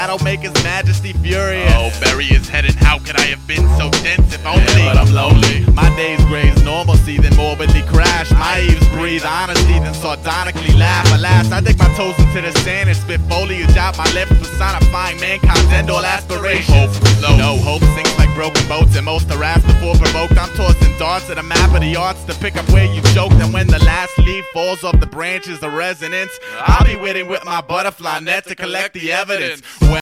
That'll make his majesty furious. Oh, bury his head, and how could I have been so dense if only? Yeah, but I'm lonely. My days graze normalcy, then morbidly crash. My eaves breathe honesty, then sardonically laugh. Alas, I dig my toes into the sand and spit foliage out my lips, personifying mankind's end all aspirations. Hope flows. No hope sinks like broken boats, and most harassed before provoked. I'm tossing darts at a map of the arts to pick up where you choked. And when the last leaf falls off the branches, the resonance, I'll be waiting with my butterfly net to collect the evidence.